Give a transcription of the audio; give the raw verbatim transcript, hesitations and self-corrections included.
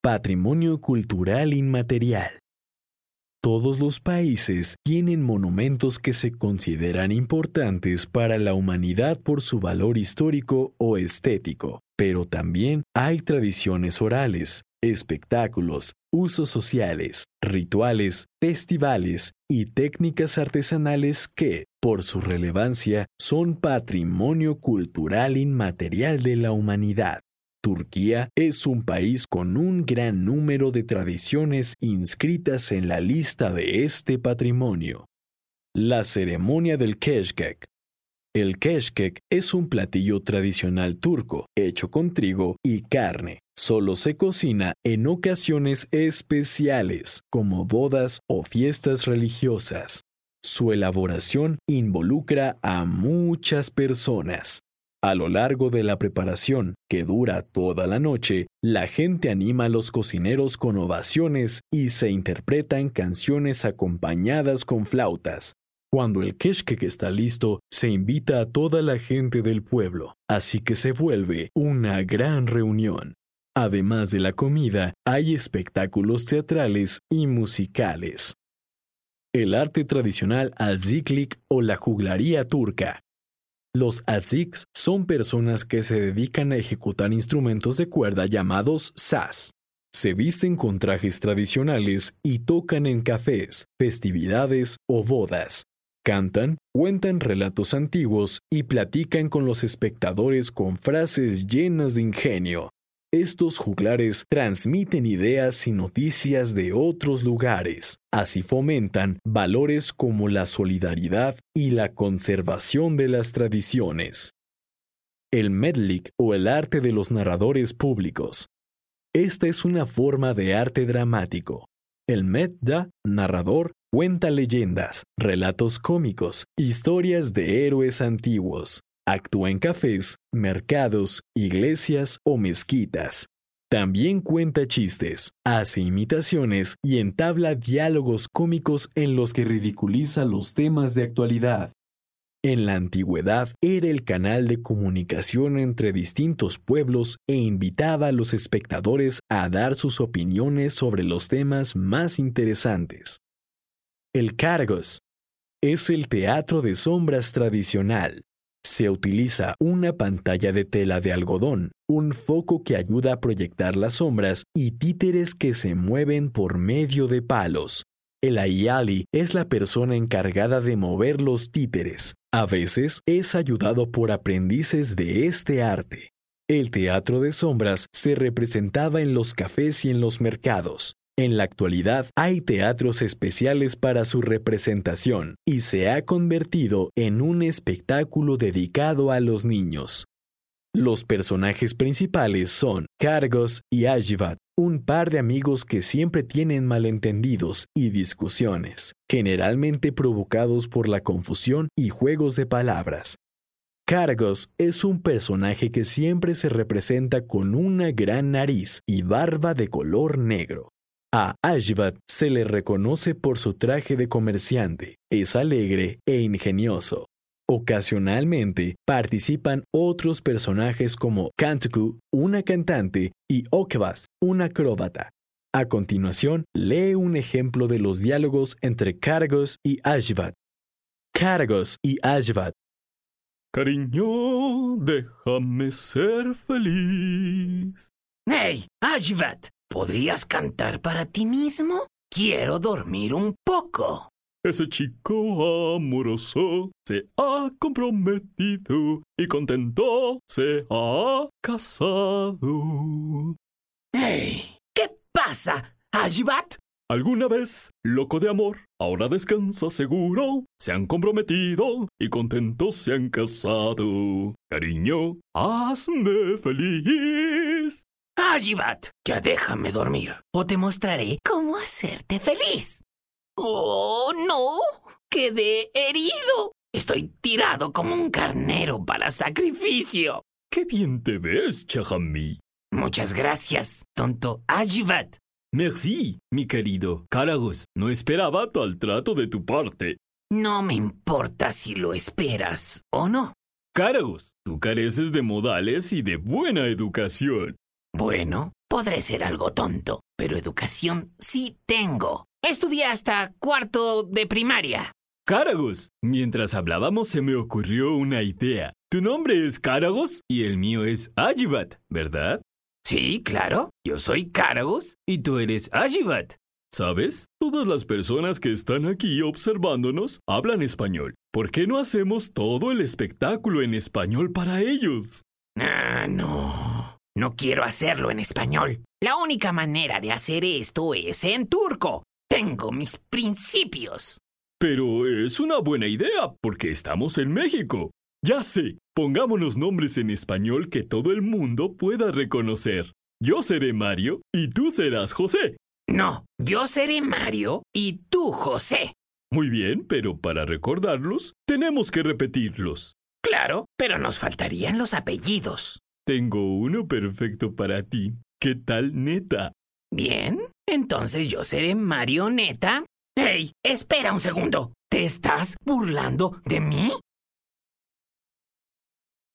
Patrimonio cultural inmaterial. Todos los países tienen monumentos que se consideran importantes para la humanidad por su valor histórico o estético, pero también hay tradiciones orales, espectáculos, usos sociales, rituales, festivales y técnicas artesanales que, por su relevancia, son patrimonio cultural inmaterial de la humanidad. Turquía es un país con un gran número de tradiciones inscritas en la lista de este patrimonio. La ceremonia del keşkek. El keşkek es un platillo tradicional turco, hecho con trigo y carne. Solo se cocina en ocasiones especiales, como bodas o fiestas religiosas. Su elaboración involucra a muchas personas. A lo largo de la preparación, que dura toda la noche, la gente anima a los cocineros con ovaciones y se interpretan canciones acompañadas con flautas. Cuando el keşkek está listo, se invita a toda la gente del pueblo, así que se vuelve una gran reunión. Además de la comida, hay espectáculos teatrales y musicales. El arte tradicional aziklik o la juglaría turca. Los aziks son personas que se dedican a ejecutar instrumentos de cuerda llamados saz. Se visten con trajes tradicionales y tocan en cafés, festividades o bodas. Cantan, cuentan relatos antiguos y platican con los espectadores con frases llenas de ingenio. Estos juglares transmiten ideas y noticias de otros lugares. Así fomentan valores como la solidaridad y la conservación de las tradiciones. El medlik o el arte de los narradores públicos. Esta es una forma de arte dramático. El medda, narrador, cuenta leyendas, relatos cómicos, historias de héroes antiguos. Actúa en cafés, mercados, iglesias o mezquitas. También cuenta chistes, hace imitaciones y entabla diálogos cómicos en los que ridiculiza los temas de actualidad. En la antigüedad era el canal de comunicación entre distintos pueblos e invitaba a los espectadores a dar sus opiniones sobre los temas más interesantes. El Karagöz es el teatro de sombras tradicional. Se utiliza una pantalla de tela de algodón, un foco que ayuda a proyectar las sombras y títeres que se mueven por medio de palos. El ayali es la persona encargada de mover los títeres. A veces es ayudado por aprendices de este arte. El teatro de sombras se representaba en los cafés y en los mercados. En la actualidad hay teatros especiales para su representación y se ha convertido en un espectáculo dedicado a los niños. Los personajes principales son Karagöz y Hacivat, un par de amigos que siempre tienen malentendidos y discusiones, generalmente provocados por la confusión y juegos de palabras. Karagöz es un personaje que siempre se representa con una gran nariz y barba de color negro. A Hacivat se le reconoce por su traje de comerciante, es alegre e ingenioso. Ocasionalmente participan otros personajes como Kantuku, una cantante, y Okbaz, un acróbata. A continuación, lee un ejemplo de los diálogos entre Karagöz y Hacivat. Karagöz y Hacivat. Cariño, déjame ser feliz. ¡Hey, Hacivat! ¿Podrías cantar para ti mismo? Quiero dormir un poco. Ese chico amoroso se ha comprometido y contento se ha casado. ¡Hey! ¿Qué pasa, Hacivat? Alguna vez, loco de amor, ahora descansa seguro. Se han comprometido y contentos se han casado. Cariño, hazme feliz. Hacivat, ya déjame dormir o te mostraré cómo hacerte feliz. ¡Oh, no! ¡Quedé herido! Estoy tirado como un carnero para sacrificio. ¡Qué bien te ves, Chahami! Muchas gracias, tonto Hacivat. Merci, mi querido Karagöz. No esperaba tal trato de tu parte. No me importa si lo esperas o no. Karagöz, tú careces de modales y de buena educación. Bueno, Podré ser algo tonto, pero educación sí tengo. Estudié hasta cuarto de primaria. Caragos, mientras hablábamos se me ocurrió una idea. Tu nombre es Caragos y el mío es Ajibat, ¿verdad? Sí, claro. Yo soy Caragos y tú eres Ajibat. ¿Sabes? Todas las personas que están aquí observándonos hablan español. ¿Por qué no hacemos todo el espectáculo en español para ellos? Ah, no. No quiero hacerlo en español. La única manera de hacer esto es en turco. Tengo mis principios. Pero es una buena idea, porque estamos en México. Ya sé, pongámonos nombres en español que todo el mundo pueda reconocer. Yo seré Mario y tú serás José. No, yo seré Mario y tú José. Muy bien, pero para recordarlos, tenemos que repetirlos. Claro, pero nos faltarían los apellidos. Tengo uno perfecto para ti. ¿Qué tal, Neta? Bien, entonces yo seré Marioneta. ¡Hey! Espera un segundo. ¿Te estás burlando de mí?